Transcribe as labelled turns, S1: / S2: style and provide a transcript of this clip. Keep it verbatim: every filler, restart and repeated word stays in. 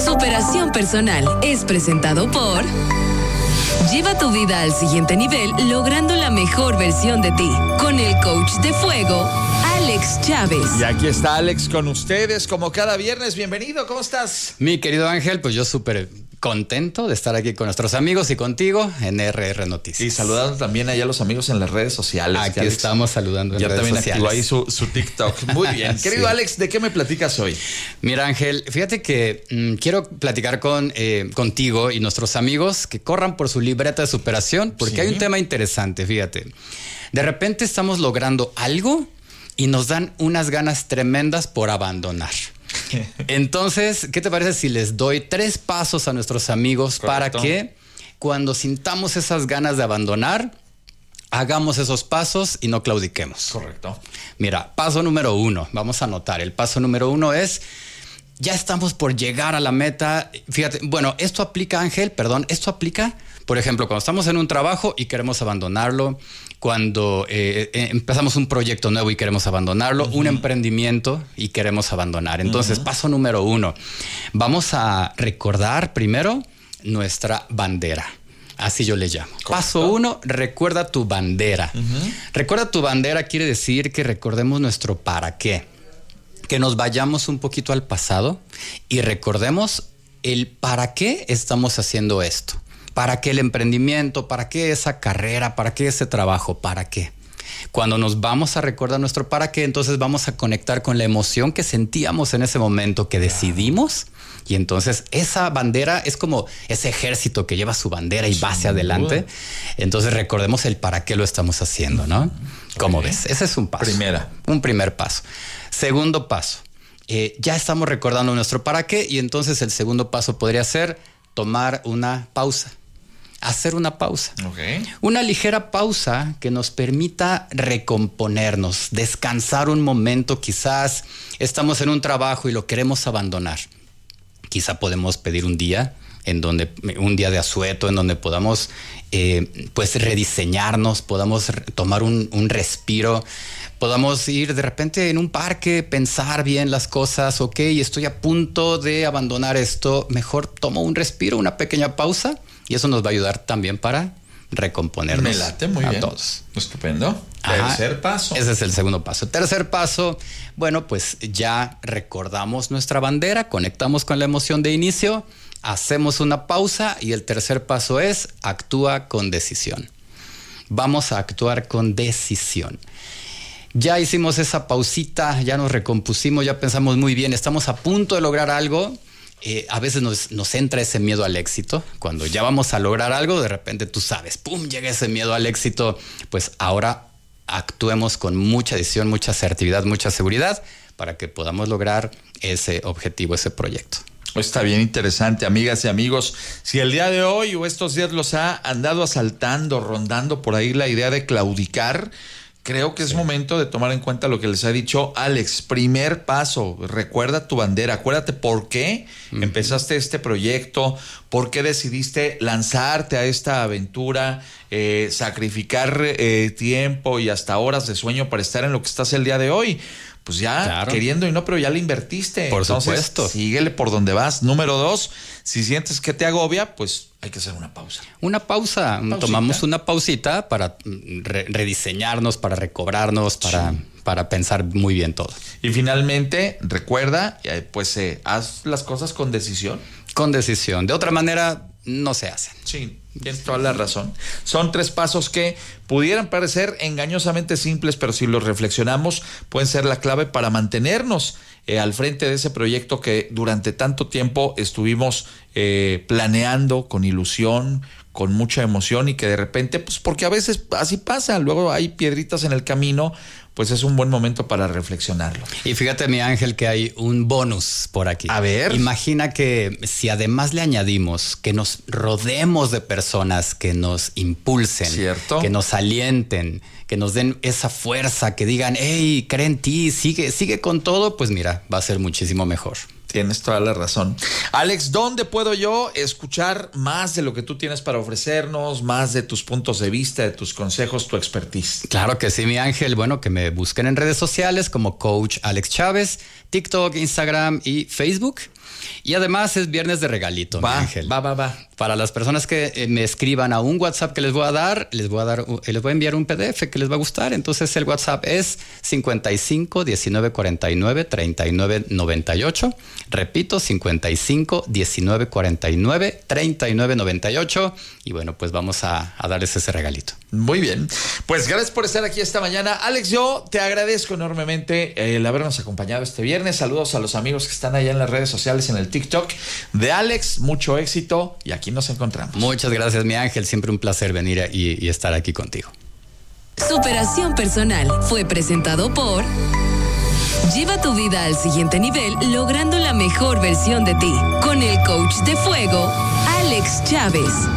S1: Superación Personal es presentado por... Lleva tu vida al siguiente nivel logrando la mejor versión de ti con el coach de fuego, Alex Chávez.
S2: Y aquí está Alex con ustedes como cada viernes. Bienvenido, ¿cómo estás?
S3: Mi querido Ángel, pues yo súper contento de estar aquí con nuestros amigos y contigo en R R Noticias.
S2: Y saludando también allá a los amigos en las redes sociales.
S3: Aquí estamos saludando en
S2: ya
S3: redes sociales.
S2: Ya también activó ahí su, su TikTok. Muy bien. Sí. Querido Alex, ¿de qué me platicas hoy?
S3: Mira, Ángel, fíjate que mmm, quiero platicar con eh, contigo y nuestros amigos que corran por su libreta de superación, porque sí. Hay un tema interesante, fíjate. De repente estamos logrando algo y nos dan unas ganas tremendas por abandonar. Entonces, ¿qué te parece si les doy tres pasos a nuestros amigos? Correcto. Para que cuando sintamos esas ganas de abandonar, hagamos esos pasos y no claudiquemos?
S2: Correcto.
S3: Mira, paso número uno, vamos a anotar. El paso número uno es, ya estamos por llegar a la meta. Fíjate, bueno, esto aplica, Ángel, perdón, esto aplica, por ejemplo, cuando estamos en un trabajo y queremos abandonarlo, cuando eh, eh, empezamos un proyecto nuevo y queremos abandonarlo, uh-huh. un emprendimiento y queremos abandonar. Entonces, uh-huh. paso número uno, vamos a recordar primero nuestra bandera. Así yo le llamo. Correcto. Paso uno, recuerda tu bandera. Uh-huh. Recuerda tu bandera quiere decir que recordemos nuestro para qué. Que nos vayamos un poquito al pasado y recordemos el para qué estamos haciendo esto. ¿Para qué el emprendimiento? ¿Para qué esa carrera? ¿Para qué ese trabajo? ¿Para qué? Cuando nos vamos a recordar nuestro para qué, entonces vamos a conectar con la emoción que sentíamos en ese momento que decidimos. Y entonces esa bandera es como ese ejército que lleva su bandera y va hacia adelante. Entonces recordemos el para qué lo estamos haciendo, ¿no? ¿Cómo okay. ves? Ese es un paso.
S2: Primera.
S3: Un primer paso. Segundo paso. Eh, ya estamos recordando nuestro para qué y entonces el segundo paso podría ser tomar una pausa. Hacer una pausa.
S2: Okay.
S3: Una ligera pausa que nos permita recomponernos, descansar un momento. Quizás estamos en un trabajo y lo queremos abandonar. Quizá podemos pedir un día en donde un día de asueto en donde podamos eh, pues rediseñarnos, podamos tomar un, un respiro, podamos ir de repente en un parque, pensar bien las cosas. Ok, estoy a punto de abandonar esto, mejor tomo un respiro, una pequeña pausa. Y eso nos va a ayudar también para recomponernos.
S2: Me late muy
S3: a
S2: bien.
S3: Todos.
S2: Estupendo.
S3: Ajá.
S2: Tercer paso.
S3: Ese es el segundo paso. Tercer paso, bueno, pues ya recordamos nuestra bandera, conectamos con la emoción de inicio, hacemos una pausa y el tercer paso es actúa con decisión. Vamos a actuar con decisión. Ya hicimos esa pausita, ya nos recompusimos, ya pensamos muy bien, estamos a punto de lograr algo. Eh, a veces nos, nos entra ese miedo al éxito. Cuando ya vamos a lograr algo, de repente tú sabes, ¡pum!, llega ese miedo al éxito. Pues ahora actuemos con mucha decisión, mucha asertividad, mucha seguridad para que podamos lograr ese objetivo, ese proyecto.
S2: Está bien interesante, amigas y amigos. Si el día de hoy o estos días los ha andado asaltando, rondando por ahí la idea de claudicar, creo que es sí. momento de tomar en cuenta lo que les ha dicho Alex. Primer paso, recuerda tu bandera. Acuérdate por qué uh-huh. empezaste este proyecto, por qué decidiste lanzarte a esta aventura, eh, sacrificar eh, tiempo y hasta horas de sueño para estar en lo que estás el día de hoy. Pues ya claro. queriendo y no, pero ya le invertiste.
S3: Por
S2: Entonces,
S3: supuesto.
S2: Síguele por donde vas. Número dos, si sientes que te agobia, pues hay que hacer una pausa.
S3: Una pausa. Pausita. Tomamos una pausita para re- rediseñarnos, para recobrarnos, para, sí. para pensar muy bien todo.
S2: Y finalmente, recuerda, pues eh, haz las cosas con decisión.
S3: Con decisión. De otra manera, no se hacen.
S2: Sí, tienes toda la razón. Son tres pasos que pudieran parecer engañosamente simples, pero si los reflexionamos, pueden ser la clave para mantenernos eh, al frente de ese proyecto que durante tanto tiempo estuvimos eh, planeando con ilusión, con mucha emoción y que de repente, pues porque a veces así pasa, luego hay piedritas en el camino, pues es un buen momento para reflexionarlo.
S3: Y fíjate, mi Ángel, que hay un bonus por aquí.
S2: A ver.
S3: Imagina que si además le añadimos que nos rodeemos de personas que nos impulsen,
S2: ¿cierto?,
S3: que nos alienten, que nos den esa fuerza, que digan, hey, cree en ti, sigue, sigue con todo, pues mira, va a ser muchísimo mejor.
S2: Tienes toda la razón. Alex, ¿dónde puedo yo escuchar más de lo que tú tienes para ofrecernos, más de tus puntos de vista, de tus consejos, tu expertise?
S3: Claro que sí, mi Ángel. Bueno, que me busquen en redes sociales como Coach Alex Chávez, TikTok, Instagram y Facebook. Y además es viernes de regalito,
S2: Va,
S3: mi Ángel.
S2: va, va, va.
S3: Para las personas que eh, me escriban a un WhatsApp que les voy a dar, les voy a dar, uh, les voy a enviar un P D F que les va a gustar. Entonces el WhatsApp es cincuenta y cinco, diecinueve, cuarenta y nueve, treinta y nueve, noventa y ocho. Repito, cincuenta y cinco, diecinueve, cuarenta y nueve, treinta y nueve, noventa y ocho. Y bueno, pues vamos a, a darles ese regalito.
S2: Muy bien. Pues gracias por estar aquí esta mañana. Alex, yo te agradezco enormemente el habernos acompañado este viernes. Saludos a los amigos que están allá en las redes sociales, en el TikTok de Alex. Mucho éxito y aquí nos encontramos.
S3: Muchas gracias, mi Ángel. Siempre un placer venir y, y estar aquí contigo.
S1: Superación Personal fue presentado por... Lleva tu vida al siguiente nivel logrando la mejor versión de ti con el coach de fuego, Alex Chávez.